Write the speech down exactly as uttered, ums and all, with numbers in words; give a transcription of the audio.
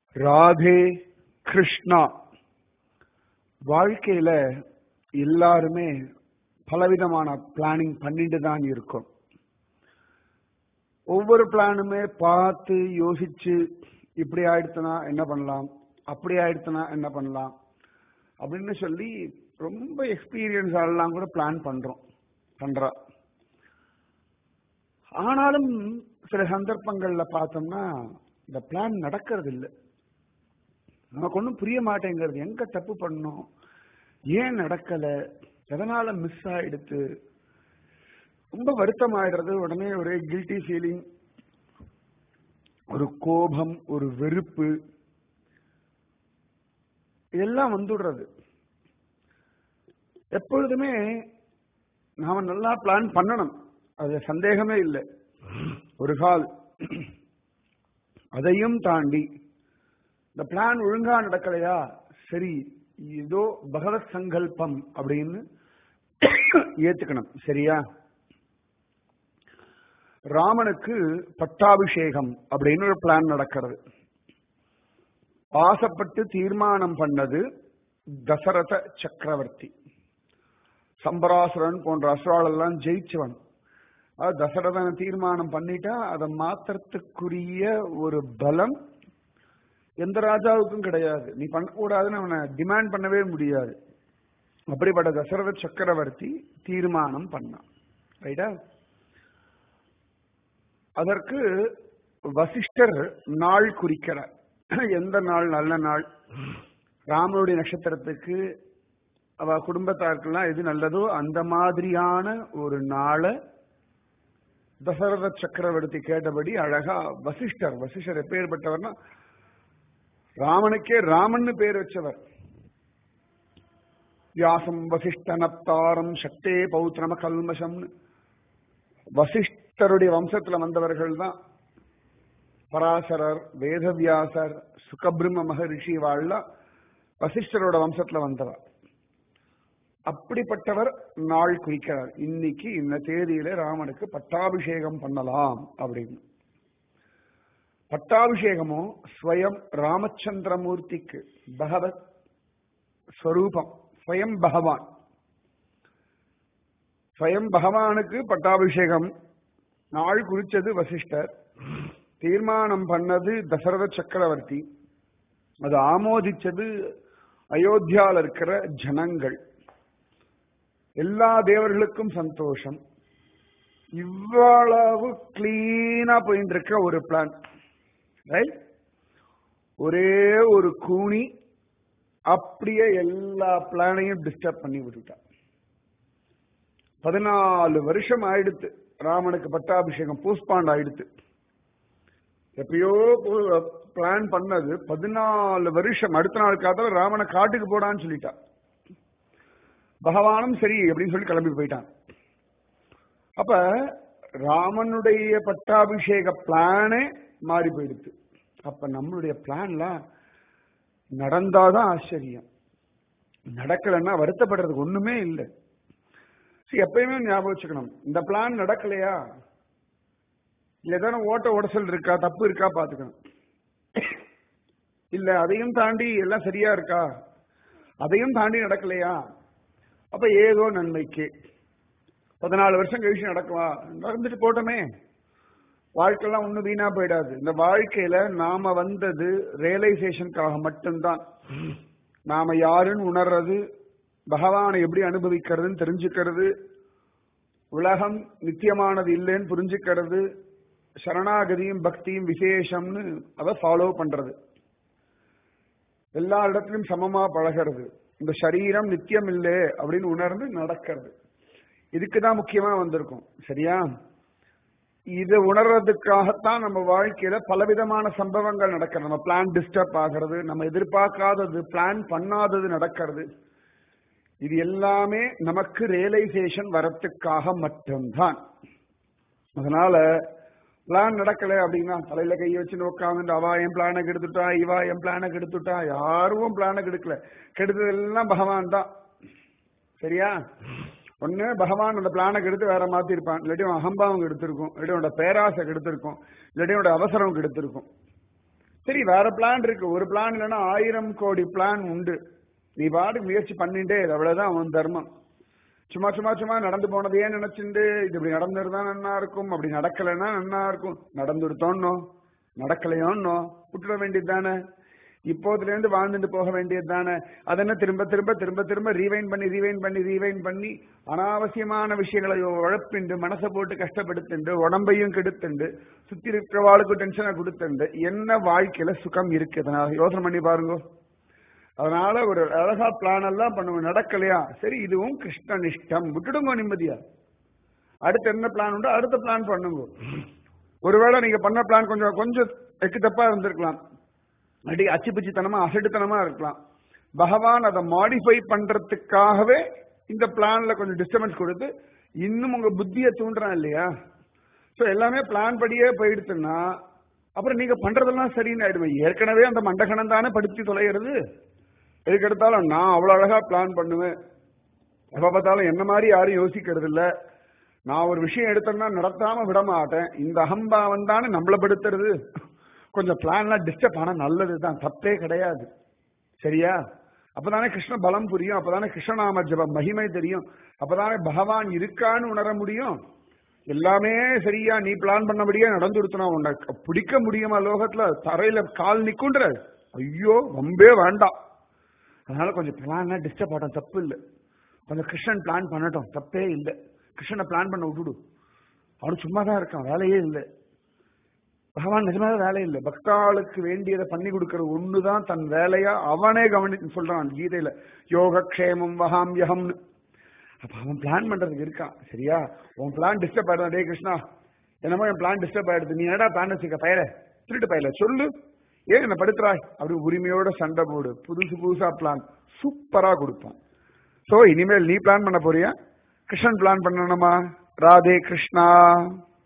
ராதே கிருஷ்ணா. வாழ்க்கையில எல்லாருமே பலவிதமான பிளானிங் பண்ணிட்டு தான் இருக்கும். ஒவ்வொரு பிளானுமே பார்த்து யோசிச்சு இப்படி ஆயிடுச்சுனா என்ன பண்ணலாம், அப்படி ஆயிடுச்சுனா என்ன பண்ணலாம் அப்படின்னு சொல்லி ரொம்ப எக்ஸ்பீரியன்ஸ் ஆகலாம் கூட பிளான் பண்றோம் பண்றா. ஆனாலும் சில சந்தர்ப்பங்கள்ல பார்த்தோம்னா இந்த பிளான் நடக்கிறது இல்லை. நமக்கு ஒன்றும் புரிய மாட்டேங்கிறது, எங்க தப்பு பண்ணோம், ஏன் நடக்கல, எதனால மிஸ் ஆயிடுத்து, ரொம்ப வருத்தம் ஆயிடுறது. உடனே ஒரு கில்ட்டி ஃபீலிங், ஒரு கோபம், ஒரு வெறுப்பு இதெல்லாம் வந்துடுறது. எப்பொழுதுமே நாம நல்லா பிளான் பண்ணணும், அது சந்தேகமே இல்லை. ஒரு கால் அதையும் தாண்டி இந்த பிளான் ஒழுங்கா நடக்கலையா, சரி ஏதோ பகவத் சங்கல்பம் அப்படின்னு ஏத்துக்கணும். சரியா? ராமனுக்கு பட்டாபிஷேகம் அப்படின்னு ஒரு பிளான் நடக்கிறது. ஆசைப்பட்டு தீர்மானம் பண்ணது தசரத சக்கரவர்த்தி. சம்பராசுரன் போன்ற அசுராலெல்லாம் ஜெயிச்சவன். தசரதனை தீர்மானம் பண்ணிட்டா அதை மாத்திரத்துக்குரிய ஒரு பலம் எந்த ராஜாவுக்கும் கிடையாது. நீ பண்ணக்கூடாதுன்னு அவனை டிமாண்ட் பண்ணவே முடியாது. அப்படிப்பட்ட தசரத சக்கரவர்த்தி தீர்மானம் பண்ணான். ரைட்டா? அதற்கு வசிஷ்டர் நாள் குறிக்கிறார். எந்த நாள் நல்ல நாள், ராமனுடைய நட்சத்திரத்துக்கு அவ குடும்பத்தாருக்கெல்லாம் எது நல்லதோ அந்த மாதிரியான ஒரு நாளை தசரத சக்கரவர்த்தி கேட்டபடி அழகா வசிஷ்டர் வசிஷ்டர் எப்பேற்பட்டவர்னா ராமனுக்கே ராமன் பேர் வச்சவர். வியாசம் வசிஷ்ட நப்தாரம் சக்தே பௌத்ரம கல்மஷம். வசிஷ்டருடைய வம்சத்துல வந்தவர்கள் தான் பராசரர், வேதவியாசர், சுகபிரம்ம மகரிஷி வாழ வசிஷ்டரோட வம்சத்துல வந்தவர். அப்படிப்பட்டவர் நாள் குறிக்கிறார். இன்னைக்கு இந்த தேதியில ராமனுக்கு பட்டாபிஷேகம் பண்ணலாம் அப்படின்னு. பட்டாபிஷேகமோ ஸ்வயம் ராமச்சந்திரமூர்த்திக்கு, பகவத் ஸ்வரூபம், ஸ்வயம் பகவான். ஸ்வயம் பகவானுக்கு பட்டாபிஷேகம் நாள் குறிச்சது வசிஷ்டர், தீர்மானம் பண்ணது தசரத சக்கரவர்த்தி, அது ஆமோதிச்சது அயோத்தியாவில் இருக்கிற ஜனங்கள். எல்லா தேவர்களுக்கும் சந்தோஷம். இவ்வளவு கிளீனா போயிட்டு இருக்க ஒரு பிளான், ரைட்? ஒரே ஒரு கூனி அப்படியே எல்லா பிளானையும் டிஸ்டர்ப் பண்ணி விட்டுட்டா. பதினாலு வருஷம் ஆயிடுத்து ராமனுக்கு பட்டாபிஷேகம் போஸ்ட்பாண்ட் ஆயிடுத்து. எப்பயோ பிளான் பண்ணது பதினாலு வருஷம். அடுத்த நாள் காத்தால ராமனை காட்டுக்கு போடான்னு சொல்லிட்டா. பகவானும் சரி அப்படின்னு சொல்லி கிளம்பி போயிட்டான். அப்ப ராமனுடைய பட்டாபிஷேக பிளானே மாறி போயிடுது. அப்ப நம்மளுடைய பிளான்லாம் நடந்தாதான் ஆச்சரியம், நடக்கலன்னா வருத்தப்படுறதுக்கு ஒண்ணுமே இல்லை. எப்பயுமே ஞாபகம் வச்சுக்கணும், இந்த பிளான் நடக்கலையா, இல்ல ஏதாவது ஓட்ட உடசல் இருக்கா, தப்பு இருக்கா பாத்துக்கணும். இல்ல அதையும் தாண்டி எல்லாம் சரியா இருக்கா, அதையும் தாண்டி நடக்கலையா, அப்ப ஏதோ நன்மைக்கு பதினாலு வருஷம் கழிச்சு நடக்குவா, நடந்துட்டு போட்டோமே, வாழ்க்கையெல்லாம் ஒன்னும் வீணா போயிடாது. இந்த வாழ்க்கையில நாம வந்தது ரியலைசேஷனுக்காக மட்டும்தான். நாம யாருன்னு உணர்றது, பகவானை எப்படி அனுபவிக்கிறதுன்னு தெரிஞ்சுக்கிறது, உலகம் நித்தியமானது இல்லைன்னு புரிஞ்சுக்கிறது, சரணாகதியும் பக்தியும் விசேஷம்னு அதை ஃபாலோ பண்றது, எல்லா இடத்திலும் சமமா பழகிறது, இந்த சரீரம் நித்தியம் இல்லை அப்படின்னு உணர்ந்து நடக்கிறது. இதுக்குதான் முக்கியமா வந்திருக்கும். சரியா? இது உணர்றதுக்காகத்தான் நம்ம வாழ்க்கையில பலவிதமான சம்பவங்கள் நடக்கிறது. நம்ம பிளான் டிஸ்டர்ப் ஆகிறது, நம்ம எதிர்பார்க்காதது, பிளான் பண்ணாதது நடக்கிறது. இது எல்லாமே நமக்கு ரியலைசேஷன் வரத்துக்காக மட்டும்தான். அதனால பிளான் நடக்கல அப்படின்னா தலையில கையை வச்சு உட்காந்து அவா என் பிளானை கெடுத்துட்டா, இவா என் பிளானை கெடுத்துட்டா, யாரும் பிளானை கெடுக்கல, கெடுத்ததெல்லாம் பகவான் தான். சரியா? ஒண்ணு பகவான் அந்த பிளானை கெடுத்து வேற மாத்தி இருப்பான், இல்லாட்டி அகம்பாவம் கெடுத்திருக்கும், இல்லாட்டி பேராசை கெடுத்திருக்கும், இல்லாட்டி அவசரம் கெடுத்திருக்கும். சரி வேற பிளான் இருக்கு. ஒரு பிளான் இல்லைன்னா ஆயிரம் கோடி பிளான் உண்டு. நீ பாட்டு முயற்சி பண்ணிட்டே அவ்வளவுதான் அவன் தர்மம். சும்மா சும்மா சும்மா நடந்து போனதையே நினைச்சுட்டு இது இப்படி நடந்துருந்தா நன்னா இருக்கும், அப்படி நடக்கலைன்னா நன்னா இருக்கும். நடந்துருத்தோன்னோ நடக்கலையோன்னோ விட்டுட வேண்டியது தானே. இப்போதுல இருந்து வாழ்ந்துட்டு போக வேண்டியது தானே. அதென்ன திரும்ப திரும்ப திரும்ப திரும்ப ரீவைன் பண்ணி ரீவைன் பண்ணி ரீவைன் பண்ணி அனாவசியமான விஷயங்களை உழப்பிண்டு மனசை போட்டு கஷ்டப்படுத்துண்டு உடம்பையும் கெடுத்துண்டு சுத்தி இருக்கிறவாளுக்கு டென்ஷனை கொடுத்துண்டு என்ன வாழ்க்கையில சுகம் இருக்கு? அதனால யோசனை பண்ணி பாருங்க. அதனால ஒரு அழகா பிளான் எல்லாம் பண்ணுவோம். நடக்கலையா சரி இதுவும் கிருஷ்ணனிஷ்டம், விட்டுடுங்க நிம்மதியா. அடுத்து என்ன பிளான் உண்டோ அடுத்த பிளான் பண்ணுங்க. ஒருவேளை நீங்க பண்ண பிளான் கொஞ்சம் கொஞ்சம் எக்கு தப்பா இருந்திருக்கலாம், அடி அச்சுப்பிச்சித்தனமா அசடுத்தனமா இருக்கலாம். பகவான் அதை மாடிஃபை பண்றதுக்காகவே இந்த பிளான்ல கொஞ்சம் டிஸ்டர்பன்ஸ் கொடுத்து இன்னும் உங்க புத்தியை தூண்டுறான் இல்லையா? சோ எல்லாமே பிளான் படியே போயிடுச்சுன்னா அப்புறம் நீங்க பண்றதெல்லாம் சரின்னு ஆயிடுவேன். ஏற்கனவே அந்த மண்டகணம் தானே படுத்தி தொலைகிறது. எதுக்கு எடுத்தாலும் நான் அவ்வளவு அழகா பிளான் பண்ணுவேன், எப்ப பார்த்தாலும் என்ன மாதிரி யாரும் யோசிக்கிறது இல்ல, நான் ஒரு விஷயம் எடுத்தேன்னா நடத்தாம விட மாட்டேன். இந்த அகம்பாவம் தானே நம்மளை படுத்துறது. கொஞ்சம் பிளான்லாம் டிஸ்டர்ப் ஆனா நல்லதுதான், தப்பே கிடையாது. சரியா? அப்பதானே கிருஷ்ண பலம் புரியும், அப்பதானே கிருஷ்ணநாம ஜபம் மகிமை தெரியும், அப்பதானே பகவான் இருக்கான்னு உணர முடியும். எல்லாமே சரியா நீ பிளான் பண்ணபடியே நடந்துடுத்துனா உனக்கு பிடிக்க முடியுமா? லோகத்துல தரையில கால் நிக்குன்ற ஐயோ ரொம்பவே வேண்டாம். அதனால கொஞ்சம் பிளான் டிஸ்டர்ப் ஆகட்டும், தப்பு இல்லை. கொஞ்சம் கிருஷ்ணன் பிளான் பண்ணட்டும், தப்பே இல்லை. கிருஷ்ணனை பிளான் பண்ண விட்டுடு, அவனு சும்மா தான் இருக்கான், வேலையே இல்லை. பகவான் நிஜமாக வேலை இல்லை, பக்தாளுக்கு வேண்டியதை பண்ணி கொடுக்கறது ஒண்ணுதான் தன் வேலையா அவனே கவனி சொல்றான் கீதையில, யோக க்ஷேமம் வகாம் யகம்னு. அப்ப அவன் பிளான் பண்றதுக்கு இருக்கான். சரியா? உன் பிளான் டிஸ்டர்ப் ஆயிடுதான். டே கிருஷ்ணா என்னமோ என் பிளான் டிஸ்டர்ப் ஆயிடுது, நீ என்னடா பிளான் வச்சுக்க பயல திருட்டு பயல சொல்லு, ஏன் என்ன படுத்துறாய் அப்படி உரிமையோட சண்டை போடு. புதுசு புதுசா பிளான் சூப்பரா கொடுப்பான். சோ இனிமேல் நீ பிளான் பண்ண போறியா, கிருஷ்ணன் பிளான் பண்ணணுமா? ராதே கிருஷ்ணா.